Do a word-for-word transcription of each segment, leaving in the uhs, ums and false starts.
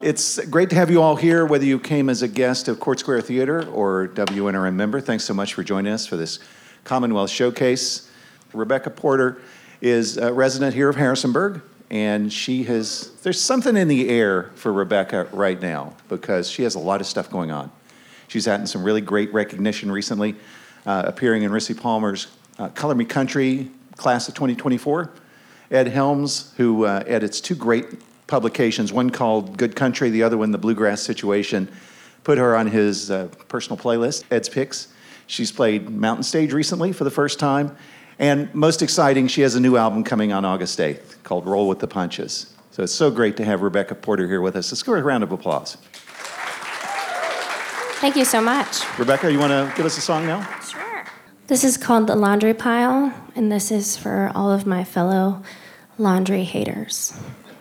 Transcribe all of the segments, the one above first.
It's great to have you all here, whether you came as a guest of Court Square Theater or W N R M member. Thanks so much for joining us for this Commonwealth Showcase. Rebecca Porter is a resident here of Harrisonburg, and she has, there's something in the air for Rebecca right now because she has a lot of stuff going on. She's gotten some really great recognition recently, uh, appearing in Rissi Palmer's uh, Color Me Country class of twenty twenty-four. Ed Helms, who uh, edits two great publications, one called Good Country, the other one, The Bluegrass Situation, put her on his uh, personal playlist, Ed's Picks. She's played Mountain Stage recently for the first time. And most exciting, she has a new album coming on August eighth called Roll with the Punches. So it's so great to have Rebecca Porter here with us. Let's give her a round of applause. Thank you so much. Rebecca, you want to give us a song now? Sure. This is called The Laundry Pile, and this is for all of my fellow laundry haters.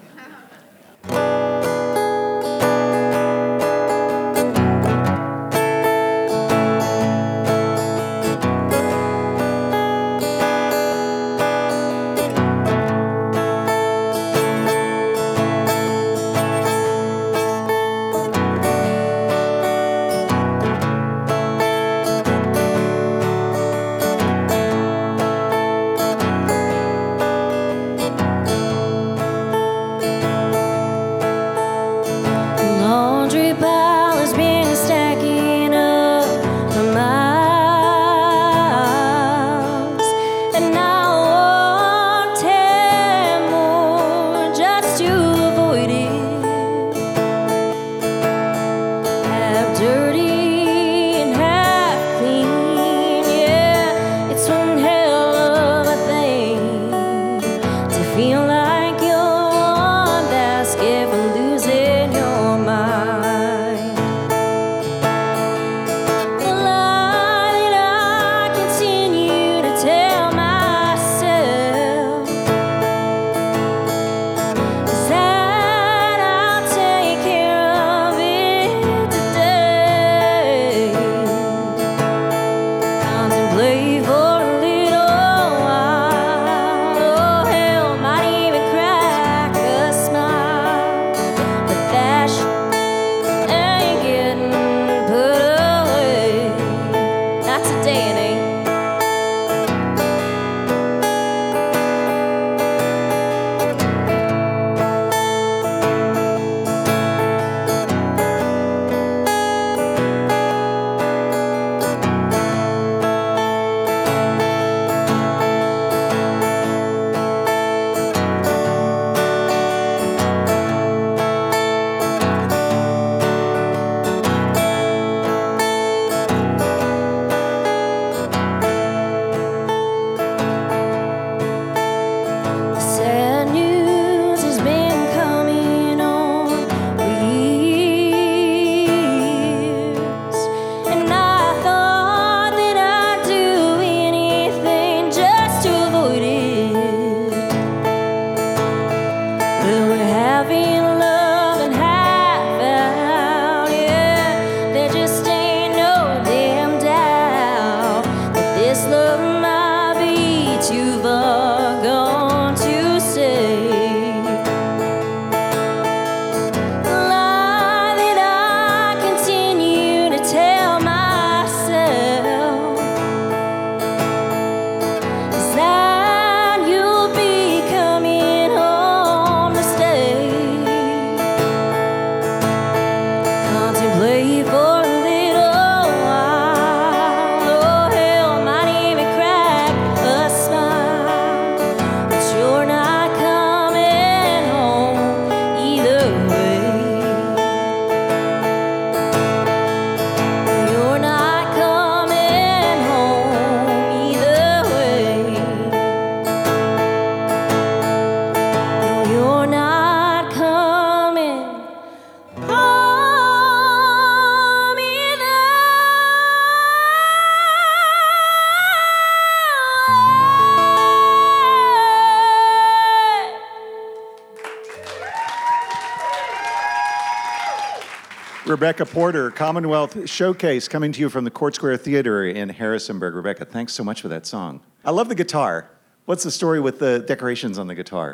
Rebecca Porter, Commonwealth Showcase, coming to you from the Court Square Theater in Harrisonburg. Rebecca, thanks so much for that song. I love the guitar. What's the story with the decorations on the guitar?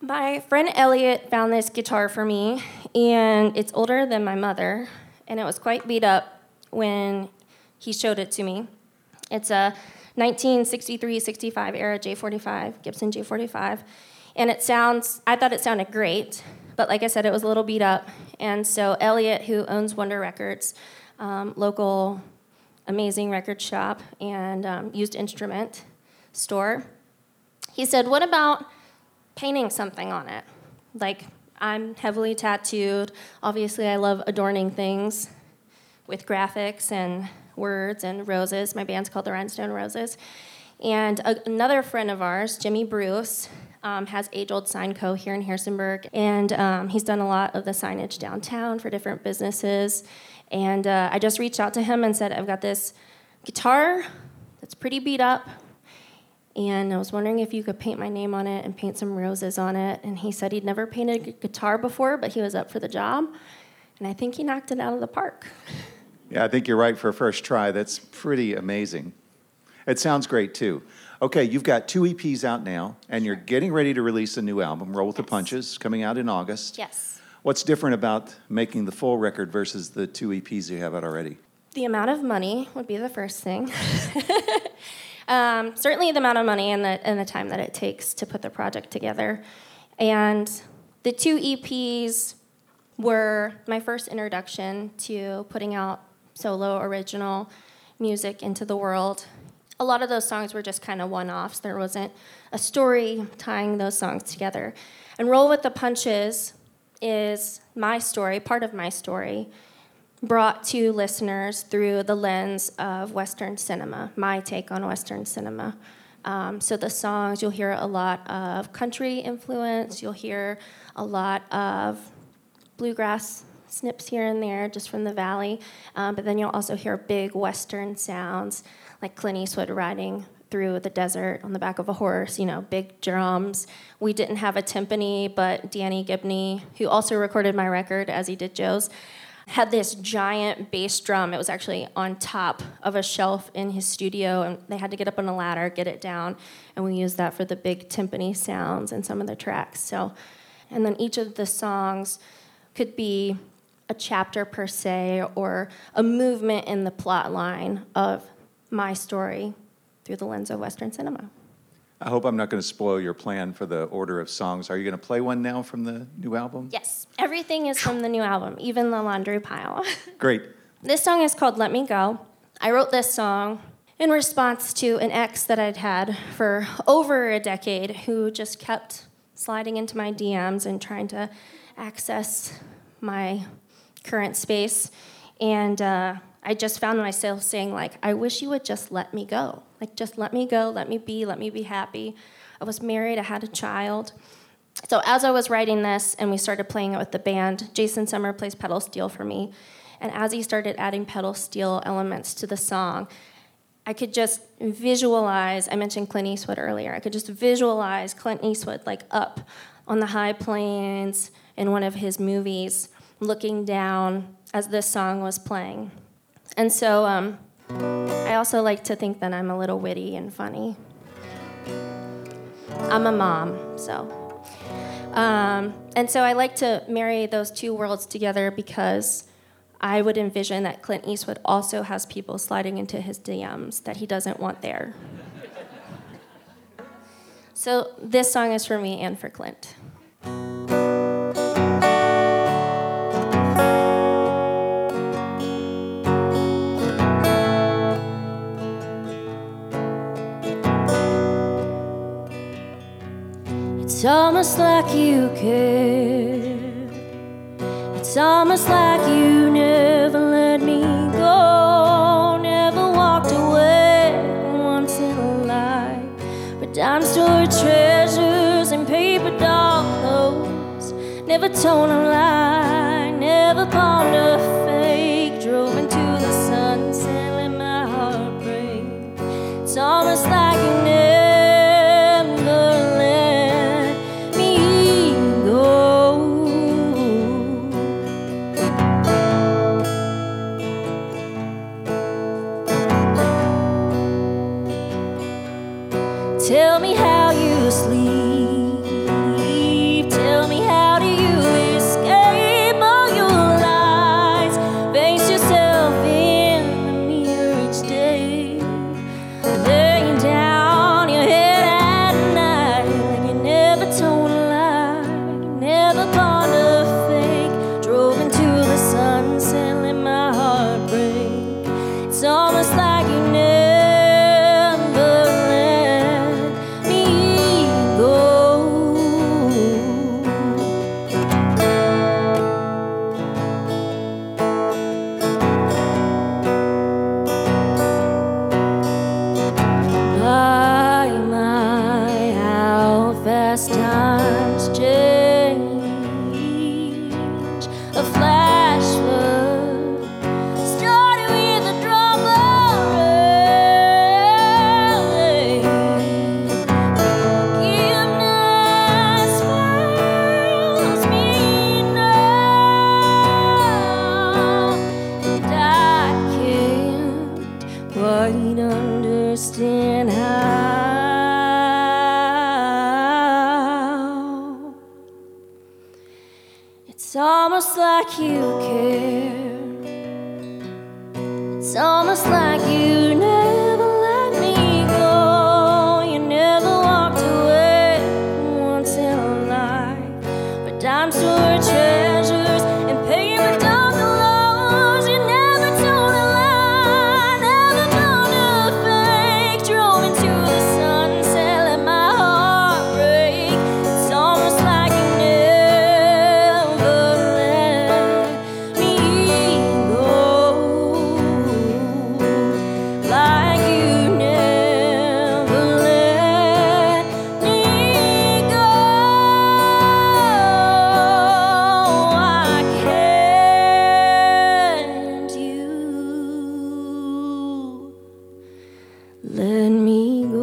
My friend Elliot found this guitar for me, and it's older than my mother, and it was quite beat up when he showed it to me. It's a nineteen sixty-three sixty-five era J forty-five, Gibson J forty-five, and it sounds, I thought it sounded great, but like I said, it was a little beat up, and so Elliot, who owns Wonder Records, um, local amazing record shop and um, used instrument store, he said, what about painting something on it? Like, I'm heavily tattooed. Obviously, I love adorning things with graphics and words and roses. My band's called the Rhinestone Roses. And a, another friend of ours, Jimmy Bruce, um, has Age Old Sign Co. here in Harrisonburg. And um, he's done a lot of the signage downtown for different businesses. And uh, I just reached out to him and said, I've got this guitar that's pretty beat up, and I was wondering if you could paint my name on it and paint some roses on it. And he said he'd never painted a guitar before, but he was up for the job. And I think he knocked it out of the park. Yeah, I think you're right for a first try. That's pretty amazing. It sounds great, too. Okay, you've got two E Ps out now, and you're getting ready to release a new album, Roll with Yes. the Punches, coming out in August. Yes. What's different about making the full record versus the two E Ps you have out already? The amount of money would be the first thing. um, certainly the amount of money and the, and the time that it takes to put the project together. And the two E Ps were my first introduction to putting out solo original music into the world. A lot of those songs were just kind of one-offs. There wasn't a story tying those songs together. And Roll with the Punches is my story, part of my story, brought to listeners through the lens of Western cinema, my take on Western cinema. Um, so the songs, you'll hear a lot of country influence, you'll hear a lot of bluegrass snips here and there just from the valley, um, but then you'll also hear big Western sounds like Clint Eastwood riding through the desert on the back of a horse, you know, big drums. We didn't have a timpani, but Danny Gibney, who also recorded my record as he did Joe's, had this giant bass drum. It was actually on top of a shelf in his studio, and they had to get up on a ladder, get it down, and we used that for the big timpani sounds in some of the tracks. So, and then each of the songs could be a chapter per se, or a movement in the plot line of my story through the lens of Western cinema. I hope I'm not going to spoil your plan for the order of songs. Are you going to play one now from the new album? Yes, everything is from the new album, even the laundry pile. Great. This song is called Let Me Go. I wrote this song in response to an ex that I'd had for over a decade who just kept sliding into my D Ms and trying to access my current space. And uh, I just found myself saying, like, I wish you would just let me go. Like, just let me go, let me be, let me be happy. I was married, I had a child. So as I was writing this and we started playing it with the band, Jason Summer plays pedal steel for me. And as he started adding pedal steel elements to the song, I could just visualize, I mentioned Clint Eastwood earlier, I could just visualize Clint Eastwood like up on the high plains in one of his movies, looking down as this song was playing. And so um, I also like to think that I'm a little witty and funny. I'm a mom, so. Um, and so I like to marry those two worlds together because I would envision that Clint Eastwood also has people sliding into his D Ms that he doesn't want there. So this song is for me and for Clint. It's almost like you care. It's almost like you never let me go. Never walked away once in a life. But dime store treasures and paper doll clothes. Never told a lie, never pawned a fake. Drove into the sunset and let my heart break. It's almost like you never Tell me how you sleep almost like you care. It's almost like you never let me go. You never walked away once in a life. But dimes were treasures and paper down the lows. You never told a lie, never found a fake. Drove into the sunset, let my heart break. It's almost like you never let me go. Like you never let me go. Why can't you let me go?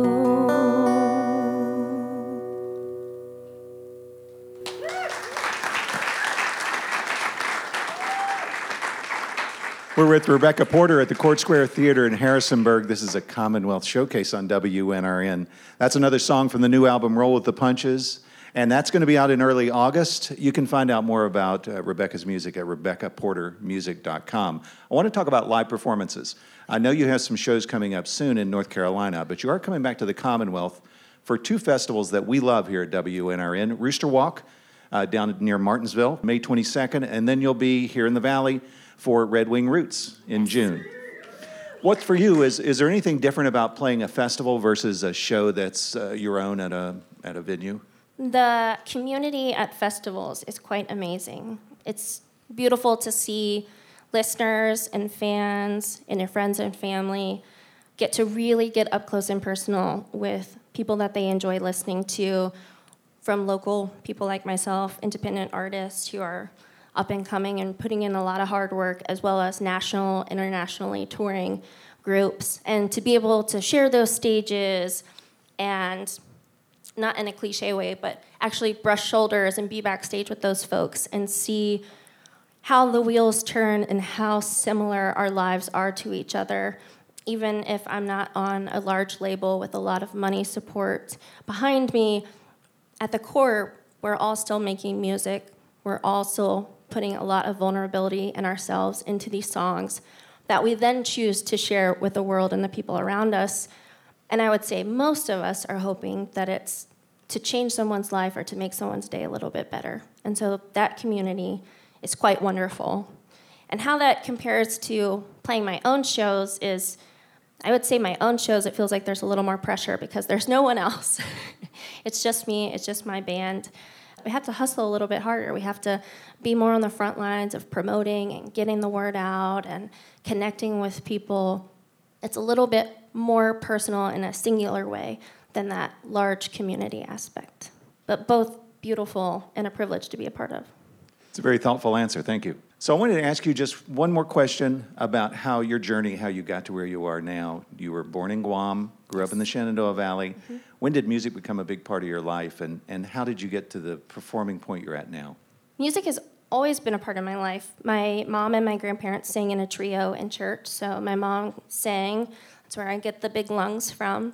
We're with Rebecca Porter at the Court Square Theater in Harrisonburg. This is a Commonwealth Showcase on W N R N. That's another song from the new album, Roll with the Punches, and that's going to be out in early August. You can find out more about uh, Rebecca's music at rebecca porter music dot com. I want to talk about live performances. I know you have some shows coming up soon in North Carolina, but you are coming back to the Commonwealth for two festivals that we love here at W N R N. Rooster Walk uh, down near Martinsville, May twenty-second, and then you'll be here in the Valley for Red Wing Roots in June. What for you, is is there anything different about playing a festival versus a show that's uh, your own at a at a venue? The community at festivals is quite amazing. It's beautiful to see listeners and fans and their friends and family get to really get up close and personal with people that they enjoy listening to, from local people like myself, independent artists who are up and coming and putting in a lot of hard work, as well as national, internationally touring groups. And to be able to share those stages and, not in a cliche way, but actually brush shoulders and be backstage with those folks and see how the wheels turn and how similar our lives are to each other. Even if I'm not on a large label with a lot of money support behind me, at the core, we're all still making music. We're all still putting a lot of vulnerability and ourselves into these songs that we then choose to share with the world and the people around us. And I would say most of us are hoping that it's to change someone's life or to make someone's day a little bit better. And so that community is quite wonderful. And how that compares to playing my own shows is, I would say my own shows, it feels like there's a little more pressure because there's no one else. It's just me, it's just my band. We have to hustle a little bit harder. We have to be more on the front lines of promoting and getting the word out and connecting with people. It's a little bit more personal in a singular way than that large community aspect. But both beautiful and a privilege to be a part of. It's a very thoughtful answer. Thank you. So I wanted to ask you just one more question about how your journey, how you got to where you are now. You were born in Guam, grew up in the Shenandoah Valley. Mm-hmm. When did music become a big part of your life, and, and how did you get to the performing point you're at now? Music has always been a part of my life. My mom and my grandparents sang in a trio in church, so my mom sang. That's where I get the big lungs from.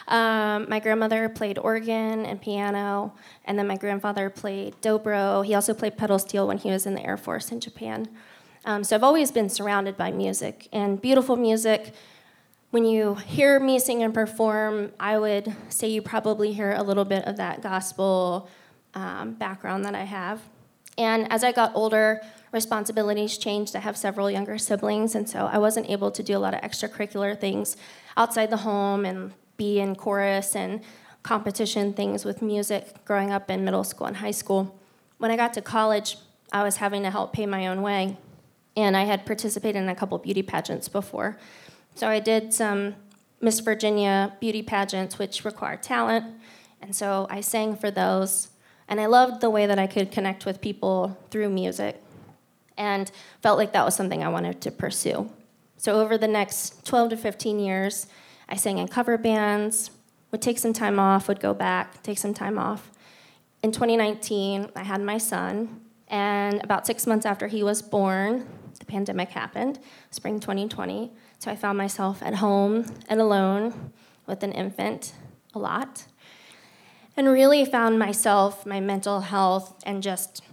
Um, my grandmother played organ and piano, and then my grandfather played dobro. He also played pedal steel when he was in the Air Force in Japan. Um, so I've always been surrounded by music, and beautiful music. When you hear me sing and perform, I would say you probably hear a little bit of that gospel um, background that I have. And as I got older, responsibilities changed. I have several younger siblings, and so I wasn't able to do a lot of extracurricular things outside the home and be in chorus and competition things with music growing up in middle school and high school. When I got to college, I was having to help pay my own way, and I had participated in a couple beauty pageants before. So I did some Miss Virginia beauty pageants, which require talent, and so I sang for those. And I loved the way that I could connect with people through music and felt like that was something I wanted to pursue. So over the next twelve to fifteen years, I sang in cover bands, would take some time off, would go back, take some time off. In twenty nineteen, I had my son, and about six months after he was born, the pandemic happened, spring twenty twenty. So I found myself at home and alone with an infant a lot, and really found myself, my mental health, and just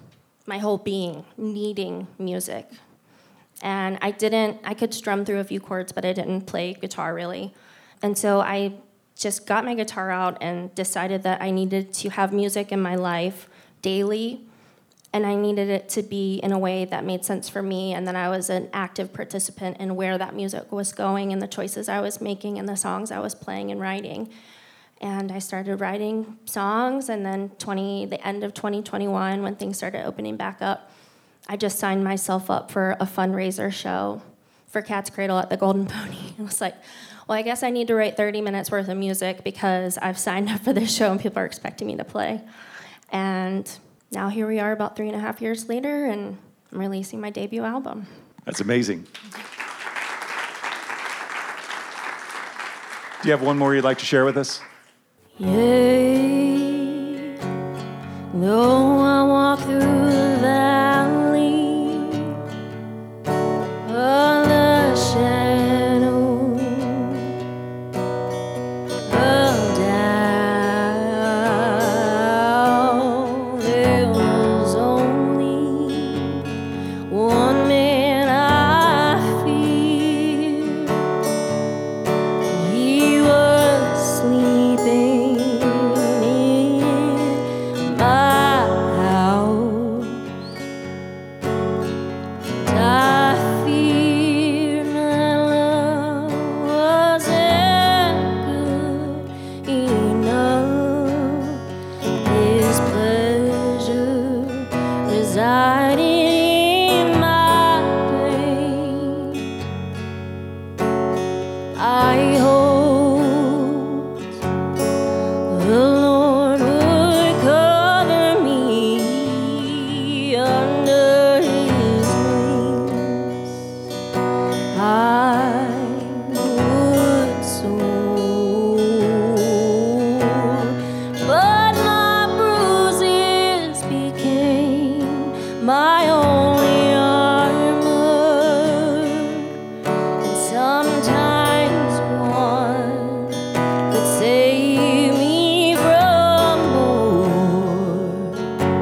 my whole being needing music. And I didn't, I could strum through a few chords, but I didn't play guitar really. And so I just got my guitar out and decided that I needed to have music in my life daily, and I needed it to be in a way that made sense for me, and that I was an active participant in where that music was going and the choices I was making and the songs I was playing and writing. And I started writing songs, and then twenty, the end of twenty twenty-one, when things started opening back up, I just signed myself up for a fundraiser show for Cat's Cradle at the Golden Pony. I was like, well, I guess I need to write thirty minutes worth of music because I've signed up for this show and people are expecting me to play. And now here we are about three and a half years later, and I'm releasing my debut album. That's amazing. Do you have one more you'd like to share with us? Yea, though I walk through the valley of the shadow of doubt, there was only one man I fear. He was sleeping in my house. I fear my love wasn't good enough. His pleasure resided in my pain. I hoped the Lord would cover me under His wings. I would soar, but my bruises became my only armor. And sometimes one could save me from more.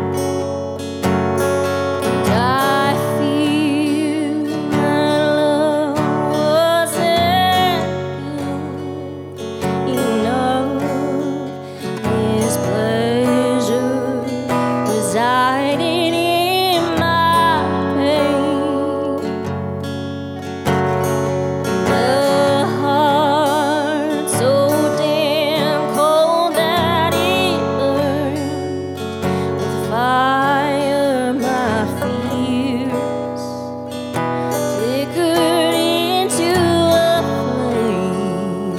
And I fear my love wasn't good enough. His pleasure resided in my pain. The heart so damn cold that it burned with fire. My fears flickered into a flame.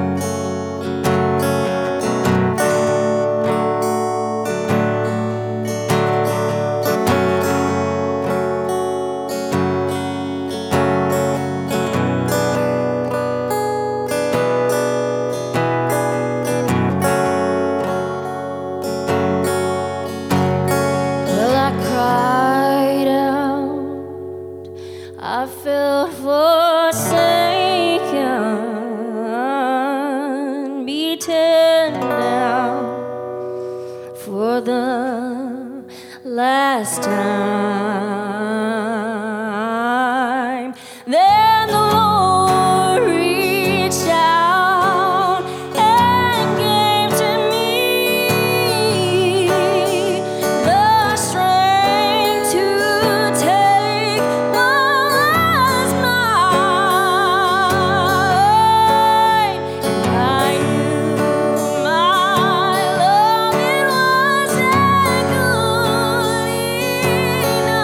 Well, I cried out, I felt forsaken, beaten down for the last time. Then the Lord reached out and gave to me the strength to take what was mine. And I knew my love, it wasn't good enough.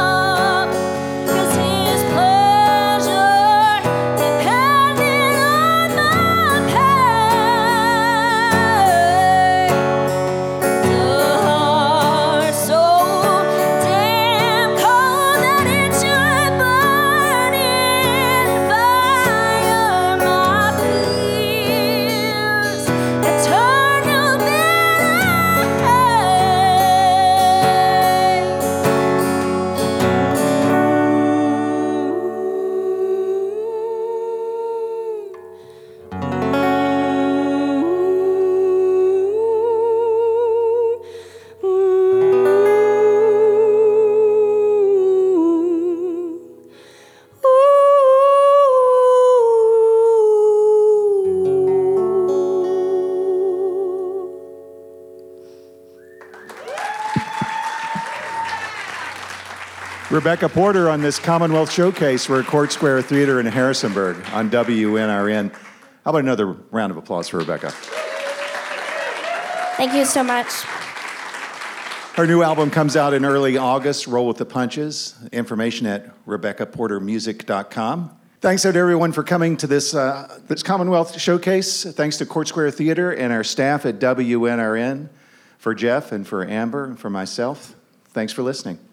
Rebecca Porter on this Commonwealth Showcase. We're at Court Square Theater in Harrisonburg on W N R N. How about another round of applause for Rebecca? Thank you so much. Her new album comes out in early August, Roll with the Punches. Information at rebecca porter music dot com. Thanks to everyone for coming to this, uh, this Commonwealth Showcase. Thanks to Court Square Theater and our staff at W N R N. For Jeff and for Amber and for myself, thanks for listening.